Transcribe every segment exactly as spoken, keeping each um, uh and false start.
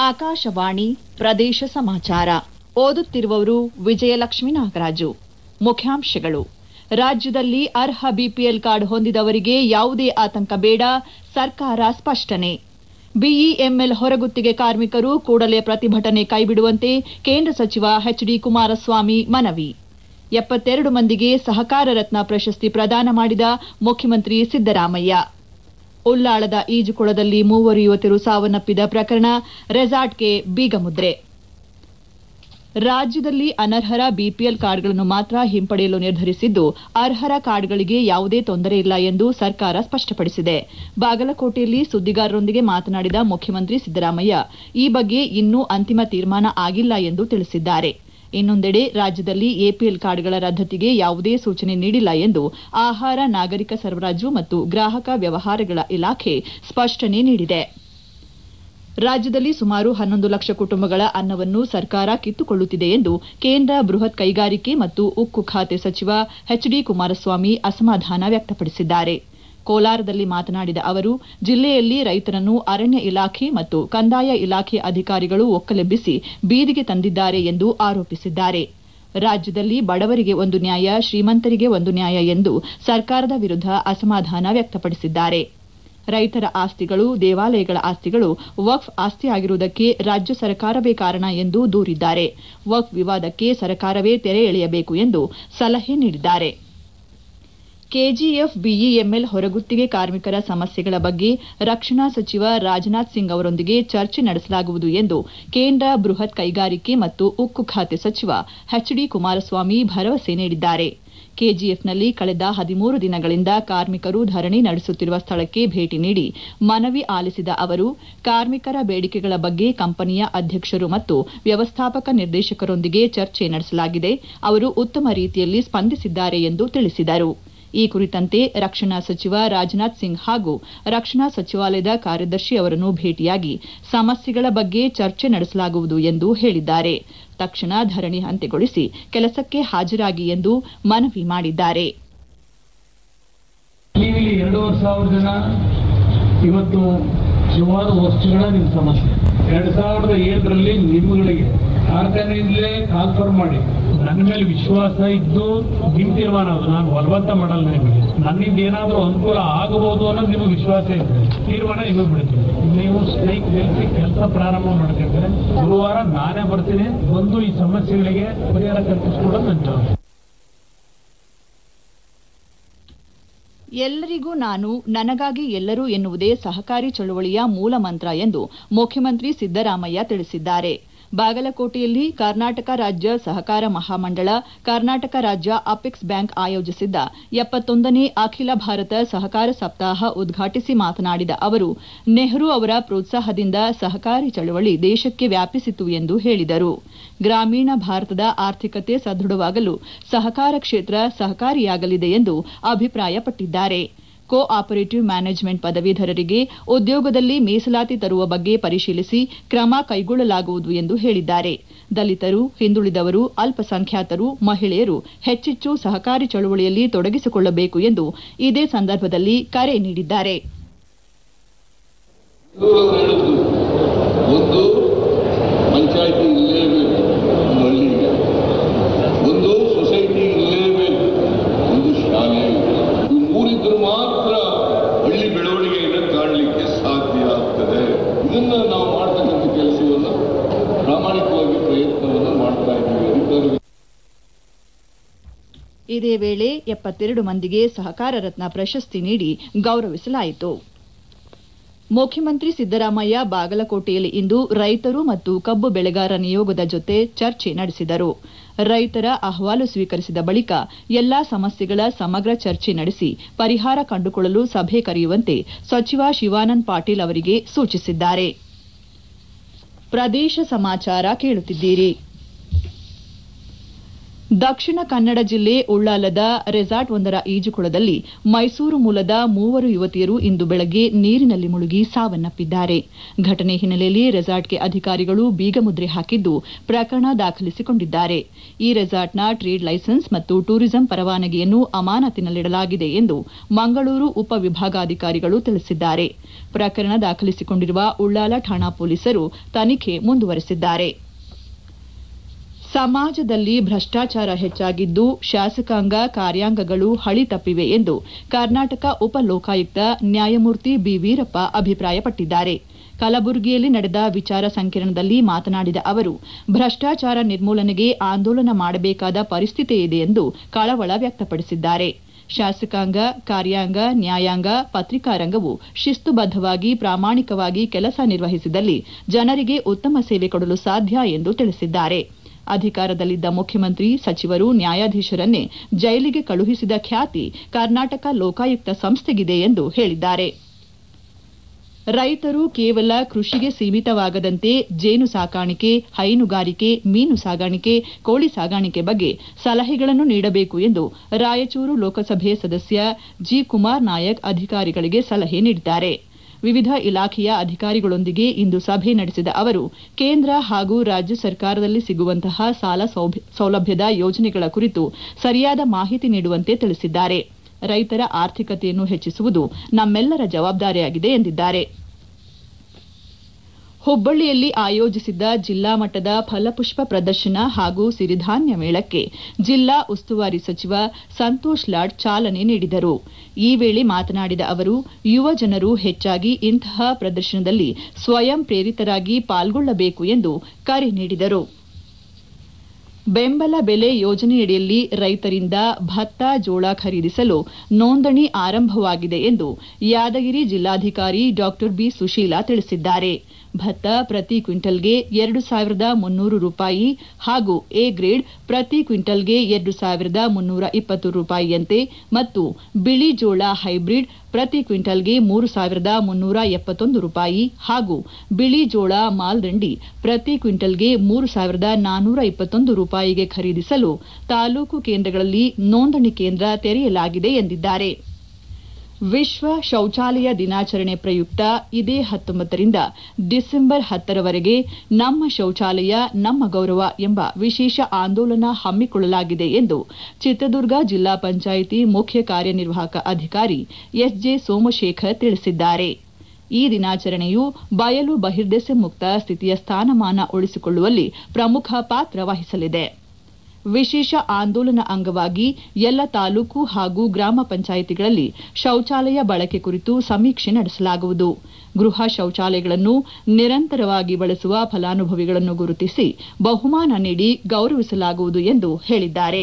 ಆಕಾಶವಾಣಿ ಪ್ರದೇಶ ಸಮಾಚಾರ ಓದುತ್ತಿರುವವರು ವಿಜಯಲಕ್ಷ್ಮೀ ನಾಗರಾಜು. ಮುಖ್ಯಾಂಶಗಳು: ರಾಜ್ಯದಲ್ಲಿ ಅರ್ಹ ಬಿಪಿಎಲ್ ಕಾರ್ಡ್ ಹೊಂದಿದವರಿಗೆ ಯಾವುದೇ ಆತಂಕ ಬೇಡ, ಸರ್ಕಾರ ಸ್ಪಷ್ಟನೆ. ಬಿಇಎಂಎಲ್ ಹೊರಗುತ್ತಿಗೆ ಕಾರ್ಮಿಕರು ಕೂಡಲೇ ಪ್ರತಿಭಟನೆ ಕೈಬಿಡುವಂತೆ ಕೇಂದ್ರ ಸಚಿವ ಎಚ್ ಡಿ ಕುಮಾರಸ್ವಾಮಿ ಮನವಿ. ಎಪ್ಪತ್ತೆರಡು ಮಂದಿಗೆ ಸಹಕಾರ ರತ್ನ ಪ್ರಶಸ್ತಿ ಪ್ರದಾನ ಮಾಡಿದ ಮುಖ್ಯಮಂತ್ರಿ ಸಿದ್ದರಾಮಯ್ಯ. ಉಳ್ಳಾಳದ ಈಜುಕೊಳದಲ್ಲಿ ಮೂವರು ಯುವತಿಯರು ಸಾವನ್ನಪ್ಪಿದ ಪ್ರಕರಣ, ರೆಸಾರ್ಟ್ಗೆ ಬೀಗಮುದ್ರೆ. ರಾಜ್ಯದಲ್ಲಿ ಅನರ್ಹರ ಬಿಪಿಎಲ್ ಕಾರ್ಡ್ಗಳನ್ನು ಮಾತ್ರ ಹಿಂಪಡೆಯಲು ನಿರ್ಧರಿಸಿದ್ದು, ಅರ್ಹರ ಕಾರ್ಡ್ಗಳಿಗೆ ಯಾವುದೇ ತೊಂದರೆ ಇಲ್ಲ ಎಂದು ಸರ್ಕಾರ ಸ್ಪಷ್ಟಪಡಿಸಿದೆ. ಬಾಗಲಕೋಟೆಯಲ್ಲಿ ಸುದ್ದಿಗಾರರೊಂದಿಗೆ ಮಾತನಾಡಿದ ಮುಖ್ಯಮಂತ್ರಿ ಸಿದ್ದರಾಮಯ್ಯ, ಈ ಬಗ್ಗೆ ಇನ್ನೂ ಅಂತಿಮ ತೀರ್ಮಾನ ಆಗಿಲ್ಲ ಎಂದು ತಿಳಿಸಿದ್ದಾರೆ. ಇನ್ನೊಂದೆಡೆ ರಾಜ್ಯದಲ್ಲಿ ಎಪಿಎಲ್ ಕಾರ್ಡ್ಗಳ ರದ್ದತಿಗೆ ಯಾವುದೇ ಸೂಚನೆ ನೀಡಿಲ್ಲ ಎಂದು ಆಹಾರ, ನಾಗರಿಕ ಸರಬರಾಜು ಮತ್ತು ಗ್ರಾಹಕ ವ್ಯವಹಾರಗಳ ಇಲಾಖೆ ಸ್ಪಷ್ಟನೆ ನೀಡಿದೆ. ರಾಜ್ಯದಲ್ಲಿ ಸುಮಾರು ಹನ್ನೊಂದು ಲಕ್ಷ ಕುಟುಂಬಗಳ ಅನ್ನವನ್ನು ಸರ್ಕಾರ ಕಿತ್ತುಕೊಳ್ಳುತ್ತಿದೆ ಎಂದು ಕೇಂದ್ರ ಬೃಹತ್ ಕೈಗಾರಿಕೆ ಮತ್ತು ಉಕ್ಕು ಖಾತೆ ಸಚಿವ ಎಚ್ ಡಿ ಕುಮಾರಸ್ವಾಮಿ ಅಸಮಾಧಾನ ವ್ಯಕ್ತಪಡಿಸಿದ್ದಾರೆ. ಕೋಲಾರದಲ್ಲಿ ಮಾತನಾಡಿದ ಅವರು, ಜಿಲ್ಲೆಯಲ್ಲಿ ರೈತರನ್ನು ಅರಣ್ಯ ಇಲಾಖೆ ಮತ್ತು ಕಂದಾಯ ಇಲಾಖೆ ಅಧಿಕಾರಿಗಳು ಒಕ್ಕಲೆಬ್ಬಿಸಿ ಬೀದಿಗೆ ತಂದಿದ್ದಾರೆ ಎಂದು ಆರೋಪಿಸಿದ್ದಾರೆ. ರಾಜ್ಯದಲ್ಲಿ ಬಡವರಿಗೆ ಒಂದು ನ್ಯಾಯ, ಶ್ರೀಮಂತರಿಗೆ ಒಂದು ನ್ಯಾಯ ಎಂದು ಸರ್ಕಾರದ ವಿರುದ್ಧ ಅಸಮಾಧಾನ ವ್ಯಕ್ತಪಡಿಸಿದ್ದಾರೆ. ರೈತರ ಆಸ್ತಿಗಳು, ದೇವಾಲಯಗಳ ಆಸ್ತಿಗಳು ವಕ್ಫ್ ಆಸ್ತಿಯಾಗಿರುವುದಕ್ಕೆ ರಾಜ್ಯ ಸರ್ಕಾರವೇ ಕಾರಣ ಎಂದು ದೂರಿದ್ದಾರೆ. ವಕ್ಫ್ ವಿವಾದಕ್ಕೆ ಸರ್ಕಾರವೇ ತೆರೆ ಎಳೆಯಬೇಕು ಎಂದು ಸಲಹೆ ನೀಡಿದ್ದಾರೆ. ಕೆಜಿಎಫ್ ಬಿಇಎಂಎಲ್ ಹೊರಗುತ್ತಿಗೆ ಕಾರ್ಮಿಕರ ಸಮಸ್ಯೆಗಳ ಬಗ್ಗೆ ರಕ್ಷಣಾ ಸಚಿವ ರಾಜನಾಥ್ ಸಿಂಗ್ ಅವರೊಂದಿಗೆ ಚರ್ಚೆ ನಡೆಸಲಾಗುವುದು ಎಂದು ಕೇಂದ್ರ ಬೃಹತ್ ಕೈಗಾರಿಕೆ ಮತ್ತು ಉಕ್ಕು ಖಾತೆ ಸಚಿವ ಎಚ್ ಡಿ ಕುಮಾರಸ್ವಾಮಿ ಭರವಸೆ ನೀಡಿದ್ದಾರೆ. ಕೆಜಿಎಫ್ನಲ್ಲಿ ಕಳೆದ ಹದಿಮೂರು ದಿನಗಳಿಂದ ಕಾರ್ಮಿಕರು ಧರಣಿ ನಡೆಸುತ್ತಿರುವ ಸ್ಥಳಕ್ಕೆ ಭೇಟಿ ನೀಡಿ ಮನವಿ ಆಲಿಸಿದ ಅವರು, ಕಾರ್ಮಿಕರ ಬೇಡಿಕೆಗಳ ಬಗ್ಗೆ ಕಂಪನಿಯ ಅಧ್ಯಕ್ಷರು ಮತ್ತು ವ್ಯವಸ್ಥಾಪಕ ನಿರ್ದೇಶಕರೊಂದಿಗೆ ಚರ್ಚೆ ನಡೆಸಲಾಗಿದೆ. ಅವರು ಉತ್ತಮ ರೀತಿಯಲ್ಲಿ ಸ್ಪಂದಿಸಿದ್ದಾರೆ ಎಂದು ತಿಳಿಸಿದರು. ಈ ಕುರಿತಂತೆ ರಕ್ಷಣಾ ಸಚಿವ ರಾಜನಾಥ್ ಸಿಂಗ್ ಹಾಗೂ ರಕ್ಷಣಾ ಸಚಿವಾಲಯದ ಕಾರ್ಯದರ್ಶಿ ಅವರನ್ನು ಭೇಟಿಯಾಗಿ ಸಮಸ್ಯೆಗಳ ಬಗ್ಗೆ ಚರ್ಚೆ ನಡೆಸಲಾಗುವುದು ಎಂದು ಹೇಳಿದ್ದಾರೆ. ತಕ್ಷಣ ಧರಣಿ ಅಂತ್ಯಗೊಳಿಸಿ ಕೆಲಸಕ್ಕೆ ಹಾಜರಾಗಿ ಎಂದು ಮನವಿ ಮಾಡಿದ್ದಾರೆ. ಎರಡೂವರೆ ಸಾವಿರ ಜನ ಇವತ್ತು ಸುಮಾರು ವರ್ಷಗಳ ನಿಮ್ಮ ಸಮಸ್ಯೆ ಎರಡ್ ಸಾವಿರದ ಏಳರಲ್ಲಿ ನಿಮ್ಮಗಳಿಗೆ ಕಾರ್ಖಾನೆಯಿಂದಲೇ ಕಾನ್ಫರ್ಮ್ ಮಾಡಿ ನನ್ನ ಮೇಲೆ ವಿಶ್ವಾಸ ಇದ್ದು ನಿಮ್ ತೀರ್ಮಾನ ಅದು, ನಾನು ಬಲವಂತ ಮಾಡಲ್ಲ. ನಿಮಗೆ ನನ್ನಿಂದ ಏನಾದರೂ ಅನುಕೂಲ ಆಗಬಹುದು ಅನ್ನೋದು ನಿಮಗೆ ವಿಶ್ವಾಸ ಇದೆ, ತೀರ್ಮಾನ ನಿಮಗೆ ಬಿಡ್ತೀನಿ. ನೀವು ಸ್ಟ್ರೈಕ್ ನಿಲ್ಲಿಸಿ ಕೆಲಸ ಪ್ರಾರಂಭ ಮಾಡ್ತಿದ್ರೆ ಗುರುವಾರ ನಾನೇ ಬರ್ತೀನಿ, ಬಂದು ಈ ಸಮಸ್ಯೆಗಳಿಗೆ ಪರಿಹಾರ ಕಲ್ಪಿಸ್ಕೊಡೋದು ನನ್ನ ಜವಾಬ್ದಾರಿ. ಎಲ್ಲರಿಗೂ ನಾನು, ನನಗಾಗಿ ಎಲ್ಲರೂ ಎನ್ನುವುದೇ ಸಹಕಾರಿ ಚಳವಳಿಯ ಮೂಲ ಮಂತ್ರ ಎಂದು ಮುಖ್ಯಮಂತ್ರಿ ಸಿದ್ದರಾಮಯ್ಯ ತಿಳಿಸಿದ್ದಾರೆ. ಬಾಗಲಕೋಟೆಯಲ್ಲಿ ಕರ್ನಾಟಕ ರಾಜ್ಯ ಸಹಕಾರ ಮಹಾಮಂಡಳ, ಕರ್ನಾಟಕ ರಾಜ್ಯ ಅಪೆಕ್ಸ್ ಬ್ಯಾಂಕ್ ಆಯೋಜಿಸಿದ್ದ ಎಪ್ಪತ್ತೊಂದನೇ ಅಖಿಲ ಭಾರತ ಸಹಕಾರ ಸಪ್ತಾಹ ಉದ್ಘಾಟಿಸಿ ಮಾತನಾಡಿದ ಅವರು, ನೆಹರು ಅವರ ಪ್ರೋತ್ಸಾಹದಿಂದ ಸಹಕಾರಿ ಚಳವಳಿ ದೇಶಕ್ಕೆ ವ್ಯಾಪಿಸಿತು ಎಂದು ಹೇಳಿದರು. ಗ್ರಾಮೀಣ ಭಾರತದ ಆರ್ಥಿಕತೆ ಸದೃಢವಾಗಲು ಸಹಕಾರ ಕ್ಷೇತ್ರ ಸಹಕಾರಿಯಾಗಲಿದೆ ಎಂದು ಅಭಿಪ್ರಾಯಪಟ್ಟಿದ್ದಾರೆ. ಕೋ ಆಪರೇಟಿವ್ ಮ್ಯಾನೇಜ್ಮೆಂಟ್ ಪದವೀಧರರಿಗೆ ಉದ್ಯೋಗದಲ್ಲಿ ಮೀಸಲಾತಿ ತರುವ ಬಗ್ಗೆ ಪರಿಶೀಲಿಸಿ ಕ್ರಮ ಕೈಗೊಳ್ಳಲಾಗುವುದು ಎಂದು ಹೇಳಿದ್ದಾರೆ. ದಲಿತರು, ಹಿಂದುಳಿದವರು, ಅಲ್ಪಸಂಖ್ಯಾತರು, ಮಹಿಳೆಯರು ಹೆಚ್ಚೆಚ್ಚು ಸಹಕಾರಿ ಚಳವಳಿಯಲ್ಲಿ ತೊಡಗಿಸಿಕೊಳ್ಳಬೇಕು ಎಂದು ಇದೇ ಸಂದರ್ಭದಲ್ಲಿ ಕರೆ ನೀಡಿದ್ದಾರೆ. ಪಂಚಾಯಿತಿ ಇರಲೇಬೇಕು, ಒಂದು ಸೊಸೈಟಿ ಇರಲೇಬೇಕು, ಒಂದು ಶಾಲೆ, ಈ ಮೂರಿದ್ದರೂ ಮಾತ್ರ ಹಳ್ಳಿ ಬೆಳವಣಿಗೆಯನ್ನು ಕಾಣಲಿಕ್ಕೆ ಸಾಧ್ಯ ಆಗ್ತದೆ. ಇದನ್ನ ನಾವು ಮಾಡ್ತಕ್ಕಂಥ ಕೆಲಸವನ್ನು ಪ್ರಾಮಾಣಿಕವಾಗಿ ಪ್ರಯತ್ನವನ್ನು ಮಾಡ್ತಾ ಇದ್ದೀವಿ. ಅಧಿಕಾರಿಗಳು ಇದೇ ವೇಳೆ ಎಪ್ಪತ್ತೆರಡು ಮಂದಿಗೆ ಸಹಕಾರ ರತ್ನ ಪ್ರಶಸ್ತಿ ನೀಡಿ ಗೌರವಿಸಲಾಯಿತು. ಮುಖ್ಯಮಂತ್ರಿ ಸಿದ್ದರಾಮಯ್ಯ ಬಾಗಲಕೋಟೆಯಲ್ಲಿ ಇಂದು ರೈತರು ಮತ್ತು ಕಬ್ಬು ಬೆಳೆಗಾರ ನಿಯೋಗದ ಜೊತೆ ಚರ್ಚೆ ನಡೆಸಿದರು. ರೈತರ ಅಹವಾಲು ಸ್ವೀಕರಿಸಿದ ಬಳಿಕ ಎಲ್ಲಾ ಸಮಸ್ಯೆಗಳ ಸಮಗ್ರ ಚರ್ಚೆ ನಡೆಸಿ ಪರಿಹಾರ ಕಂಡುಕೊಳ್ಳಲು ಸಭೆ ಕರೆಯುವಂತೆ ಸಚಿವ ಶಿವಾನಂದ ಪಾಟೀಲ್ ಅವರಿಗೆ ಸೂಚಿಸಿದ್ದಾರೆ. ಪ್ರದೇಶ ಸಮಾಚಾರ ಕೇಳುತ್ತಿದ್ದೀರಿ. ದಕ್ಷಿಣ ಕನ್ನಡ ಜಿಲ್ಲೆ ಉಳ್ಳಾಲದ ರೆಸಾರ್ಟ್ ಒಂದರ ಈಜುಕೊಳದಲ್ಲಿ ಮೈಸೂರು ಮೂಲದ ಮೂವರು ಯುವತಿಯರು ಇಂದು ಬೆಳಗ್ಗೆ ನೀರಿನಲ್ಲಿ ಮುಳುಗಿ ಸಾವನ್ನಪ್ಪಿದ್ದಾರೆ. ಘಟನೆ ಹಿನ್ನೆಲೆಯಲ್ಲಿ ರೆಸಾರ್ಟ್ಗೆ ಅಧಿಕಾರಿಗಳು ಬೀಗಮುದ್ರೆ ಹಾಕಿದ್ದು ಪ್ರಕರಣ ದಾಖಲಿಸಿಕೊಂಡಿದ್ದಾರೆ. ಈ ರೆಸಾರ್ಟ್ನ ಟ್ರೇಡ್ ಲೈಸೆನ್ಸ್ ಮತ್ತು ಟೂರಿಸಂ ಪರವಾನಗಿಯನ್ನು ಅಮಾನತಿನಲ್ಲಿಡಲಾಗಿದೆ ಎಂದು ಮಂಗಳೂರು ಉಪವಿಭಾಗಾಧಿಕಾರಿಗಳು ತಿಳಿಸಿದ್ದಾರೆ. ಪ್ರಕರಣ ದಾಖಲಿಸಿಕೊಂಡಿರುವ ಉಳ್ಳಾಲ ಠಾಣಾ ಪೊಲೀಸರು ತನಿಖೆ ಮುಂದುವರೆಸಿದ್ದಾರೆ. ಸಮಾಜದಲ್ಲಿ ಭ್ರಷ್ಟಾಚಾರ ಹೆಚ್ಚಾಗಿದ್ದು ಶಾಸಕಾಂಗ ಕಾರ್ಯಾಂಗಗಳು ಹಳಿ ತಪ್ಪಿವೆ ಎಂದು ಕರ್ನಾಟಕ ಉಪ ಲೋಕಾಯುಕ್ತ ನ್ಯಾಯಮೂರ್ತಿ ಬಿ ವೀರಪ್ಪ ಅಭಿಪ್ರಾಯಪಟ್ಟಿದ್ದಾರೆ. ಕಲಬುರಗಿಯಲ್ಲಿ ನಡೆದ ವಿಚಾರ ಸಂಕಿರಣದಲ್ಲಿ ಮಾತನಾಡಿದ ಅವರು, ಭ್ರಷ್ಟಾಚಾರ ನಿರ್ಮೂಲನೆಗೆ ಆಂದೋಲನ ಮಾಡಬೇಕಾದ ಪರಿಸ್ಥಿತಿ ಇದೆ ಎಂದು ಕಳವಳ ವ್ಯಕ್ತಪಡಿಸಿದ್ದಾರೆ. ಶಾಸಕಾಂಗ ಕಾರ್ಯಾಂಗ ನ್ಯಾಯಾಂಗ ಪತ್ರಿಕಾ ರಂಗವು ಶಿಸ್ತುಬದ್ದವಾಗಿ ಪ್ರಾಮಾಣಿಕವಾಗಿ ಕೆಲಸ ನಿರ್ವಹಿಸಿದಲ್ಲಿ ಜನರಿಗೆ ಉತ್ತಮ ಸೇವೆ ಕೊಡಲು ಸಾಧ್ಯ ಎಂದು ತಿಳಿಸಿದ್ದಾರೆ. ಅಧಿಕಾರದಲ್ಲಿದ್ದ ಮುಖ್ಯಮಂತ್ರಿ ಸಚಿವರು ನ್ಯಾಯಾಧೀಶರನ್ನೇ ಜೈಲಿಗೆ ಕಳುಹಿಸಿದ ಖ್ಯಾತಿ ಕರ್ನಾಟಕ ಲೋಕಾಯುಕ್ತ ಸಂಸ್ಥೆಗಿದೆ ಎಂದು ಹೇಳಿದ್ದಾರೆ. ರೈತರು ಕೇವಲ ಕೃಷಿಗೆ ಸೀಮಿತವಾಗದಂತೆ ಜೇನು ಸಾಕಾಣಿಕೆ, ಹೈನುಗಾರಿಕೆ, ಮೀನು ಸಾಗಾಣಿಕೆ, ಕೋಳಿ ಸಾಗಾಣಿಕೆ ಬಗ್ಗೆ ಸಲಹೆಗಳನ್ನು ನೀಡಬೇಕು ಎಂದು ರಾಯಚೂರು ಲೋಕಸಭೆ ಸದಸ್ಯ ಜಿ ಕುಮಾರ್ ನಾಯಕ್ ಅಧಿಕಾರಿಗಳಿಗೆ ಸಲಹೆ ನೀಡಿದ್ದಾರೆ. ವಿವಿಧ ಇಲಾಖೆಯ ಅಧಿಕಾರಿಗಳೊಂದಿಗೆ ಇಂದು ಸಭೆ ನಡೆಸಿದ ಅವರು ಕೇಂದ್ರ ಹಾಗೂ ರಾಜ್ಯ ಸರ್ಕಾರದಲ್ಲಿ ಸಿಗುವಂತಹ ಸಾಲ ಸೌಲಭ್ಯದ ಯೋಜನೆಗಳ ಕುರಿತು ಸರಿಯಾದ ಮಾಹಿತಿ ನೀಡುವಂತೆ ತಿಳಿಸಿದ್ದಾರೆ. ರೈತರ ಆರ್ಥಿಕತೆಯನ್ನು ಹೆಚ್ಚಿಸುವುದು ನಮ್ಮೆಲ್ಲರ ಜವಾಬ್ದಾರಿಯಾಗಿದೆ ಎಂದಿದ್ದಾರೆ. ಹುಬ್ಬಳ್ಳಿಯಲ್ಲಿ ಆಯೋಜಿಸಿದ್ದ ಜಿಲ್ಲಾ ಮಟ್ಟದ ಫಲಪುಷ್ಪ ಪ್ರದರ್ಶನ ಹಾಗೂ ಸಿರಿಧಾನ್ಯ ಮೇಳಕ್ಕೆ ಜಿಲ್ಲಾ ಉಸ್ತುವಾರಿ ಸಚಿವ ಸಂತೋಷ್ ಲಾಡ್ ಚಾಲನೆ ನೀಡಿದರು. ಈ ವೇಳೆ ಮಾತನಾಡಿದ ಅವರು, ಯುವ ಜನರು ಹೆಚ್ಚಾಗಿ ಇಂತಹ ಪ್ರದರ್ಶನದಲ್ಲಿ ಸ್ವಯಂ ಪ್ರೇರಿತರಾಗಿ ಪಾಲ್ಗೊಳ್ಳಬೇಕು ಎಂದು ಕರೆ ನೀಡಿದರು. ಬೆಂಬಲ ಬೆಲೆ ಯೋಜನೆಯಡಿಯಲ್ಲಿ ರೈತರಿಂದ ಭತ್ತ ಜೋಳ ಖರೀದಿಸಲು ನೋಂದಣಿ ಆರಂಭವಾಗಿದೆ ಎಂದು ಯಾದಗಿರಿ ಜಿಲ್ಲಾಧಿಕಾರಿ ಡಾ ಬಿ ಸುಶೀಲಾ ತಿಳಿಸಿದ್ದಾರೆ. ಭತ್ತ ಪ್ರತಿ ಕ್ವಿಂಟಲ್ಗೆ ಎರಡು ಸಾವಿರದ ಮುನ್ನೂರು ರೂಪಾಯಿ ಹಾಗೂ ಎ ಗ್ರೇಡ್ ಪ್ರತಿ ಕ್ವಿಂಟಲ್ಗೆ ಎರಡು ಸಾವಿರದ ಮುನ್ನೂರ ಇಪ್ಪತ್ತು ರೂಪಾಯಿಯಂತೆ ಮತ್ತು ಬಿಳಿ ಜೋಳ ಹೈಬ್ರಿಡ್ ಪ್ರತಿ ಕ್ವಿಂಟಲ್ಗೆ ಮೂರು ಸಾವಿರದ ಮುನ್ನೂರ ಎಪ್ಪತ್ತೊಂದು ರೂಪಾಯಿ ಹಾಗೂ ಬಿಳಿ ಜೋಳ ಮಾಲ್ದಂಡಿ ಪ್ರತಿ ಕ್ವಿಂಟಲ್ಗೆ ಮೂರು ಸಾವಿರದ ನಾನ್ನೂರ ಇಪ್ಪತ್ತೊಂದು ರೂಪಾಯಿಗೆ ಖರೀದಿಸಲು ತಾಲೂಕು ಕೇಂದ್ರಗಳಲ್ಲಿ ನೋಂದಣಿ ಕೇಂದ್ರ ತೆರೆಯಲಾಗಿದೆ ಎಂದಿದ್ದಾರೆ. ವಿಶ್ವ ಶೌಚಾಲಯ ದಿನಾಚರಣೆ ಪ್ರಯುಕ್ತ ಇದೇ ಹತ್ತೊಂಬತ್ತರಿಂದ ಡಿಸೆಂಬರ್ ಹತ್ತರವರೆಗೆ ನಮ್ಮ ಶೌಚಾಲಯ ನಮ್ಮ ಗೌರವ ಎಂಬ ವಿಶೇಷ ಆಂದೋಲನ ಹಮ್ಮಿಕೊಳ್ಳಲಾಗಿದೆ ಎಂದು ಚಿತ್ರದುರ್ಗ ಜಿಲ್ಲಾ ಪಂಚಾಯಿತಿ ಮುಖ್ಯ ಕಾರ್ಯನಿರ್ವಾಹಕ ಅಧಿಕಾರಿ ಎಸ್ಜೆ ಸೋಮಶೇಖರ್ ತಿಳಿಸಿದ್ದಾರೆ. ಈ ದಿನಾಚರಣೆಯು ಬಯಲು ಬಹಿರ್ದೆಸೆ ಮುಕ್ತ ಸ್ಥಿತಿಯ ಸ್ಥಾನಮಾನ ಉಳಿಸಿಕೊಳ್ಳುವಲ್ಲಿ ಪ್ರಮುಖ ಪಾತ್ರ ವಹಿಸಲಿದೆ. ವಿಶೇಷ ಆಂದೋಲನ ಅಂಗವಾಗಿ ಎಲ್ಲ ತಾಲೂಕು ಹಾಗೂ ಗ್ರಾಮ ಪಂಚಾಯಿತಿಗಳಲ್ಲಿ ಶೌಚಾಲಯ ಬಳಕೆ ಕುರಿತು ಸಮೀಕ್ಷೆ ನಡೆಸಲಾಗುವುದು. ಗೃಹ ಶೌಚಾಲಯಗಳನ್ನು ನಿರಂತರವಾಗಿ ಬಳಸುವ ಫಲಾನುಭವಿಗಳನ್ನು ಗುರುತಿಸಿ ಬಹುಮಾನ ನೀಡಿ ಗೌರವಿಸಲಾಗುವುದು ಎಂದು ಹೇಳಿದ್ದಾರೆ.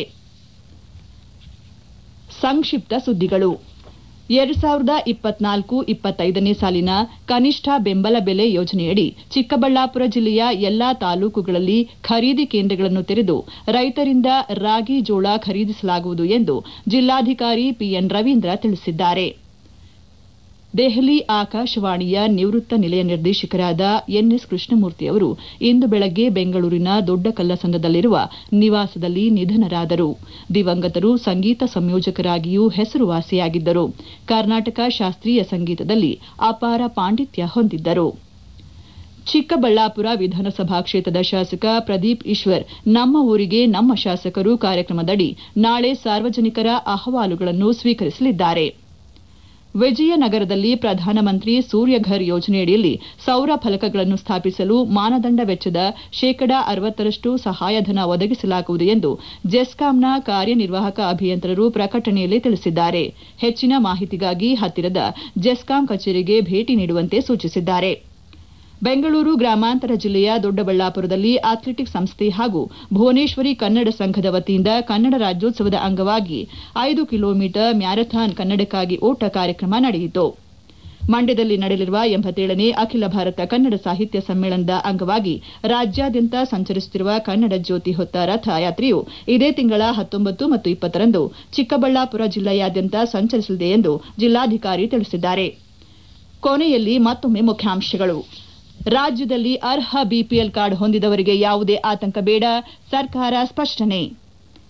ಸಂಕ್ಷಿಪ್ತ ಸುದ್ದಿಗಳು. ಎರಡು ಸಾವಿರದ ಇಪ್ಪತ್ನಾಲ್ಕು ಇಪ್ಪತ್ತೈದನೇ ಸಾಲಿನ ಕನಿಷ್ಠ ಬೆಂಬಲ ಬೆಲೆ ಯೋಜನೆಯಡಿ ಚಿಕ್ಕಬಳ್ಳಾಪುರ ಜಿಲ್ಲೆಯ ಎಲ್ಲಾ ತಾಲೂಕುಗಳಲ್ಲಿ ಖರೀದಿ ಕೇಂದ್ರಗಳನ್ನು ತೆರೆದು ರೈತರಿಂದ ರಾಗಿ ಜೋಳ ಖರೀದಿಸಲಾಗುವುದು ಎಂದು ಜಿಲ್ಲಾಧಿಕಾರಿ ಪಿಎನ್ ರವೀಂದ್ರ ತಿಳಿಸಿದ್ದಾರೆ. ದೆಹಲಿ ಆಕಾಶವಾಣಿಯ ನಿವೃತ್ತ ನಿಲಯ ನಿರ್ದೇಶಕರಾದ ಎನ್ಎಸ್ ಕೃಷ್ಣಮೂರ್ತಿ ಅವರು ಇಂದು ಬೆಳಗ್ಗೆ ಬೆಂಗಳೂರಿನ ದೊಡ್ಡ ಕಲ್ಲಸಂದ್ರದಲ್ಲಿರುವ ನಿವಾಸದಲ್ಲಿ ನಿಧನರಾದರು. ದಿವಂಗತರು ಸಂಗೀತ ಸಂಯೋಜಕರಾಗಿಯೂ ಹೆಸರುವಾಸಿಯಾಗಿದ್ದರು. ಕರ್ನಾಟಕ ಶಾಸ್ತ್ರೀಯ ಸಂಗೀತದಲ್ಲಿ ಅಪಾರ ಪಾಂಡಿತ್ಯ ಹೊಂದಿದ್ದರು. ಚಿಕ್ಕಬಳ್ಳಾಪುರ ವಿಧಾನಸಭಾ ಕ್ಷೇತ್ರದ ಶಾಸಕ ಪ್ರದೀಪ್ ಈಶ್ವರ್ ನಮ್ಮ ಊರಿಗೆ ನಮ್ಮ ಶಾಸಕರು ಕಾರ್ಯಕ್ರಮದಡಿ ನಾಳೆ ಸಾರ್ವಜನಿಕರ ಅಹವಾಲುಗಳನ್ನು ಸ್ವೀಕರಿಸಲಿದ್ದಾರೆ. ವಿಜಯನಗರದಲ್ಲಿ ಪ್ರಧಾನಮಂತ್ರಿ ಸೂರ್ಯಘರ್ ಯೋಜನೆಯಡಿಯಲ್ಲಿ ಸೌರ ಫಲಕಗಳನ್ನು ಸ್ಥಾಪಿಸಲು ಮಾನದಂಡ ವೆಚ್ಚದ ಶೇಕಡಾ ಅರವತ್ತರಷ್ಟು ಸಹಾಯಧನ ಒದಗಿಸಲಾಗುವುದು ಎಂದು ಜೆಸ್ಕಾಂನ ಕಾರ್ಯನಿರ್ವಾಹಕ ಅಭಿಯಂತರರು ಪ್ರಕಟಣೆಯಲ್ಲಿ ತಿಳಿಸಿದ್ದಾರೆ. ಹೆಚ್ಚಿನ ಮಾಹಿತಿಗಾಗಿ ಹತ್ತಿರದ ಜೆಸ್ಕಾಂ ಕಚೇರಿಗೆ ಭೇಟಿ ನೀಡುವಂತೆ ಸೂಚಿಸಿದ್ದಾರೆ. ಬೆಂಗಳೂರು ಗ್ರಾಮಾಂತರ ಜಿಲ್ಲೆಯ ದೊಡ್ಡಬಳ್ಳಾಪುರದಲ್ಲಿ ಅಥ್ಲೆಟಿಕ್ಸ್ ಸಂಸ್ಥೆ ಹಾಗೂ ಭುವನೇಶ್ವರಿ ಕನ್ನಡ ಸಂಘದ ವತಿಯಿಂದ ಕನ್ನಡ ರಾಜ್ಯೋತ್ಸವದ ಅಂಗವಾಗಿ ಐದು ಕಿಲೋಮೀಟರ್ ಮ್ಯಾರಥಾನ್ ಕನ್ನಡಕ್ಕಾಗಿ ಓಟ ಕಾರ್ಯಕ್ರಮ ನಡೆಯಿತು. ಮಂಡ್ಯದಲ್ಲಿ ನಡೆಯಲಿರುವ ಎಂಬತ್ತೇಳನೇ ಅಖಿಲ ಭಾರತ ಕನ್ನಡ ಸಾಹಿತ್ಯ ಸಮ್ಮೇಳನದ ಅಂಗವಾಗಿ ರಾಜ್ಯಾದ್ಯಂತ ಸಂಚರಿಸುತ್ತಿರುವ ಕನ್ನಡ ಜ್ಯೋತಿ ಹೊತ್ತ ರಥಯಾತ್ರೆಯು ಇದೇ ತಿಂಗಳ ಹತ್ತೊಂಬತ್ತು ಮತ್ತು ಇಪ್ಪತ್ತರಂದು ಚಿಕ್ಕಬಳ್ಳಾಪುರ ಜಿಲ್ಲೆಯಾದ್ಯಂತ ಸಂಚರಿಸಲಿದೆ ಎಂದು ಜಿಲ್ಲಾಧಿಕಾರಿ ತಿಳಿಸಿದ್ದಾರೆ. ಕೊನೆಯಲ್ಲಿ ಮತ್ತೊಮ್ಮೆ ಮುಖ್ಯಾಂಶಗಳು. ರಾಜ್ಯದಲ್ಲಿ ಅರ್ಹ ಬಿಪಿಎಲ್ ಕಾರ್ಡ್ ಹೊಂದಿದವರಿಗೆ ಯಾವುದೇ ಆತಂಕ ಬೇಡ, ಸರ್ಕಾರ ಸ್ಪಷ್ಟನೆ.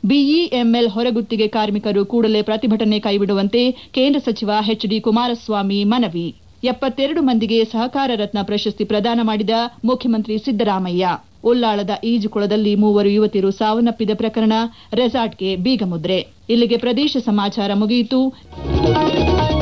ಬಿಇಎಂಎಲ್ ಹೊರಗುತ್ತಿಗೆ ಕಾರ್ಮಿಕರು ಕೂಡಲೇ ಪ್ರತಿಭಟನೆ ಕೈಬಿಡುವಂತೆ ಕೇಂದ್ರ ಸಚಿವ ಎಚ್ ಡಿ ಕುಮಾರಸ್ವಾಮಿ ಮನವಿ. ಎಪ್ಪತ್ತೆರಡು ಮಂದಿಗೆ ಸಹಕಾರ ರತ್ನ ಪ್ರಶಸ್ತಿ ಪ್ರದಾನ ಮಾಡಿದ ಮುಖ್ಯಮಂತ್ರಿ ಸಿದ್ದರಾಮಯ್ಯ. ಉಲ್ಲಾಳದ ಈಜುಕೊಳದಲ್ಲಿ ಮೂವರು ಯುವತಿಯರು ಸಾವನ್ನಪ್ಪಿದ ಪ್ರಕರಣ ರೆಸಾರ್ಟ್ಗೆ ಬೀಗಮುದ್ರೆ. ಇಲ್ಲಿಗೆ ಪ್ರದೇಶ ಸಮಾಚಾರ ಮುಗಿಯಿತು.